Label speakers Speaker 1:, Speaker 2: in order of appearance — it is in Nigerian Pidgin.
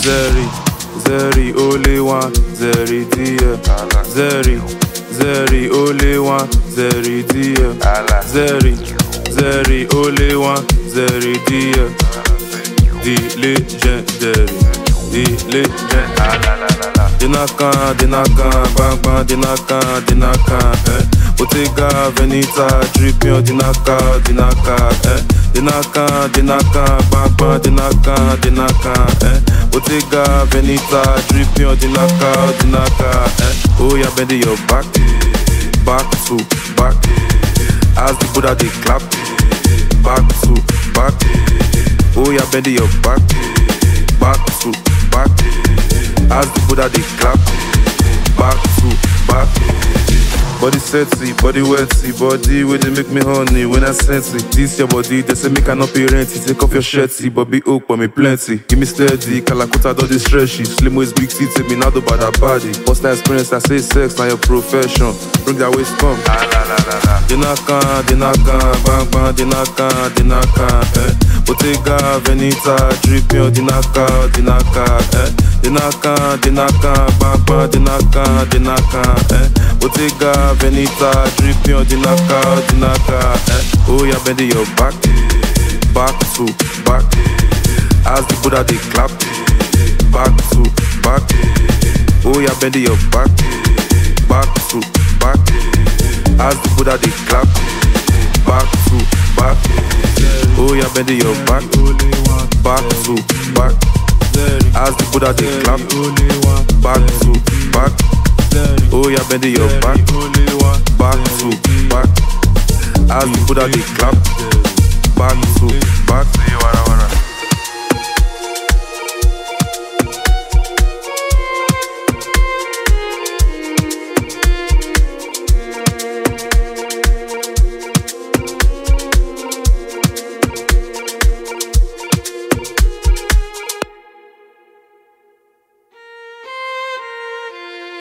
Speaker 1: Zeri, only one, Zeri dear. Zeri, only one, Zeri dear. Zeri, only one, Zeri dear. The legendary, the legend. Dinaka, bang bang, dinaka, Bottega Veneta, dripping, dinaka, Dinaka, bang bang, dinaka, Bottega Veneta, dripping, dinaka, Oh yeah, bend your back to back. As the Buddha they clap, back to back. Oh yeah, bend your back to back. As the Buddha they clap, back to back. Body sexy, body wetty, body where they make me honey when I sense it. This your body, they say me cannot pay rent. Take off your shirty, but be oak, but me plenty. Give me steady, Kalakuta do this stretchy. Slim waist, big teeth, take me now do bad body. First time experience, I say sex, now your profession. Bring that waist come. Dinaka, bang bang, dinaka, Bottega Veneta, dripping, dinaka, Dinaka, bang bang, dinaka, Bottega Veneta, dripping, dinaka, Oh yeah, bend your back to back. As the Buddha they clap, back to back. Oh yeah, bend your back to back. As the Buddha they clap, back to back. Oh yeah, bend your back to back. As the Buddha they clap, back to back. Oh yeah, bend your back to back. As the Buddha they clap, back to back.